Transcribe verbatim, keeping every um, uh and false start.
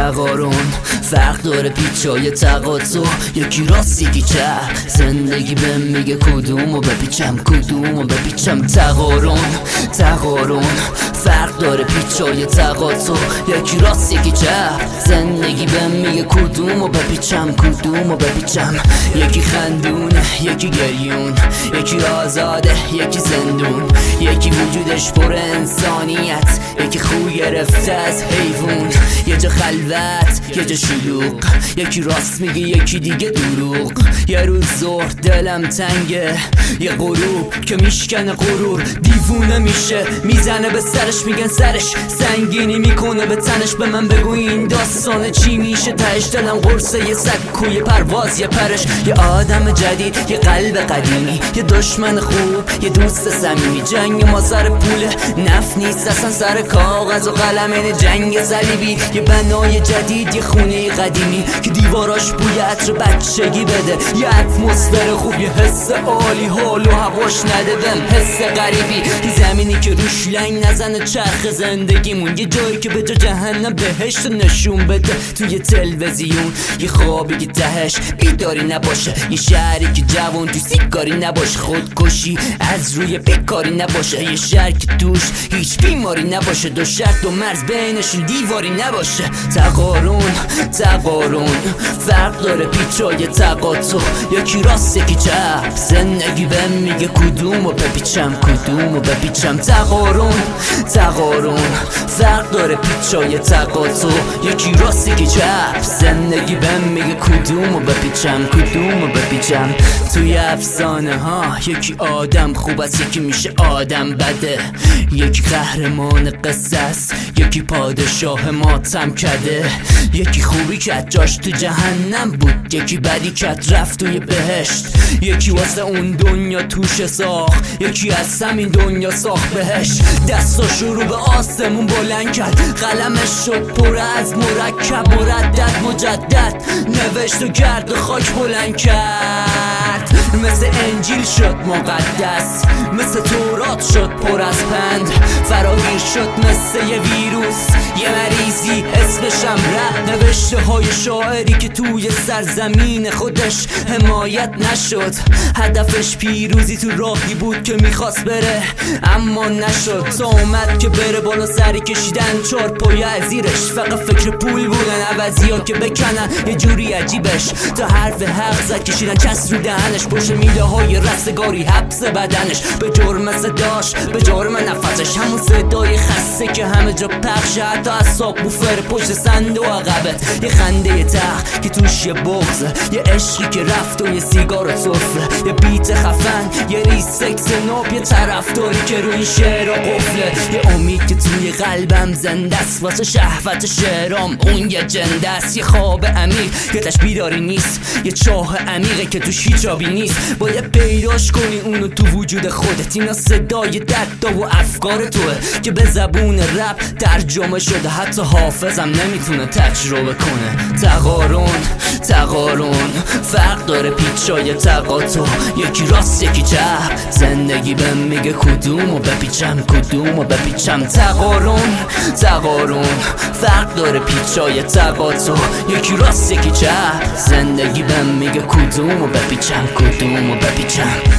تقارن فرق داره پیچای تقاطع، یکی راست یکی چپ. زندگی بهم میگه کدومو بپیچم کدومو بپیچم. تقارن تقارن فرق داره پیچای تقاطع، یکی راست یکی چپ. زندگی بهم میگه کدومو بپیچم کدومو بپیچم. یکی خندونه یکی گریون، یکی آزاده یکی زندون، یکی وجودش پر انسانیت، یکی خوی گرفته از حیوان. یه جا خلوت یه جا شلوغ، یکی راست میگه یکی دیگه دروغ. یه روز ظهر دلم تنگه، یه غروب که میشکنه غرور. دیوونه میشه میزنه به سرش، میگن سرش سنگینی میکنه به تنش. به من بگو این داستانه چی میشه تهش؟ دلم قرصه یه سکوی پرواز یه پرش. یه آدم جدید یه قلب قدیمی، یه دشمن خوب یه دوست صمیمی. جنگ ما سر پوله نفت نیست اصلا سر کاغذ و قلم، این جنگ صلیبی. یه بنای جدید یه خونه قدیمی که دیواراش بوی عطر بچگی بده. یه اتمسفر خوب یه حس عالی، حال و هواش نده بهم حس غریبی. یه زمینی که روش لنگ نزنه چرخ زندگیمون، یه جایی که به جا جهنم بهشت نشون بده توی تلویزیون. یه خوابی که تهش بیداری نباشه، یه شهری که جوان تو سیگاری نباشه، خودکشی از روی بکاری نباشه، یه شهر که توش هیچ بیماری نباشه، دو شهر دو مرز بینشون دیواری نباشه. تقارن تقارن فرق داره پیچای تقاطع، یکی راست یکی چپ. زندگی بهم میگه کدومو بپیچم کدومو بپیچم. تقارن تقارن فرق داره پیچای تقاطع، یکی راست یکی چپ. زندگی بهم میگه کدومو بپیچم کدومو بپیچم. توی افسانه ها یکی آدم خوب است یکی میشه آدم بده، یکی قهرمان قصه است یکی پادشاه ماتم کده. یکی خوبی کت جاش تو جهنم بود، یکی بدی کت رفت توی بهشت. یکی واسه اون دنیا توش ساخت، یکی از همین دنیا ساخت بهش. دستا شروع به آسمون بلند کرد، قلمش شد پر از مرکب مردد مجدد. نوشت و گرد خاک بلند کرد، مثل انجیل شد مقدس، مثل تورات شد پر از پند. فراگیر شد مثل یه ویروس یه مریضی اسمشم ره. نوشته های شاعری که توی سرزمین خودش حمایت نشد، هدفش پیروزی تو راهی بود که میخواست بره اما نشد. تا اومد که بره بالا سری کشیدن چار پایه از زیرش، فقط فکر پول بودن عوضی ها که بکنن یه جوری عجیبش. تا حرف حق زد کشیدن چست رو دهنش، پشت میله های رستگاری حبس بدنش. به جرم صداش به جرم نفسش، همون صدای خسته که همه جا پخشه، حتی از ساق بوفر پشت صندوق عقبت. یه خنده تخت که توش یه بغضه، یه عشقی که رفت و یه سیگار و صفره، یه بیت خفن یه ریز سکس نوب، یه طرفداری که روی این شعر و قفله. یه امید که توی قلبم زنده است واسه شهوت شعرام اون یه جنده است. یه خواب عمیق که تش بیداری نیست، یه چاه عمیقه که توش هیچ آبی نیست. باید پیداش کنی اونو تو وجود خودت، اینا صدای درد و افکار توه که به زبون رپ ترجمه شده، حتی حافظم نمیتونه تجربه کنه. تقارن تقارن فرق داره پیچای تقاطع، یکی راست یکی چپ. زندگی بهم میگه کدومو بپیچم کدومو بپیچم. تقارن تقارن فرق داره پیچای تقاطع، یکی راست یکی چپ. زندگی بهم میگه کدومو بپیچم کدومو بپیچم.